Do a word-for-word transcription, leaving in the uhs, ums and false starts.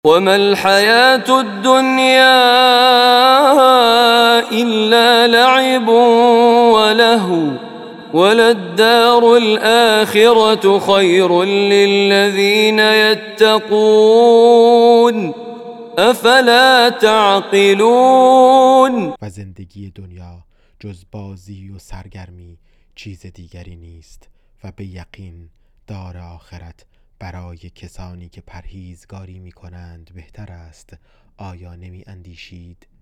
وما الحياة الدنيا إلا لعب ولهو وللدار الآخرة خير للذين يتقون افلا تعقلون. و زندگی دنیا جز بازی و سرگرمی چیز دیگری نیست و به یقین دار آخرت برای کسانی که پرهیزگاری می کنند بهتر است. آیا نمی اندیشید؟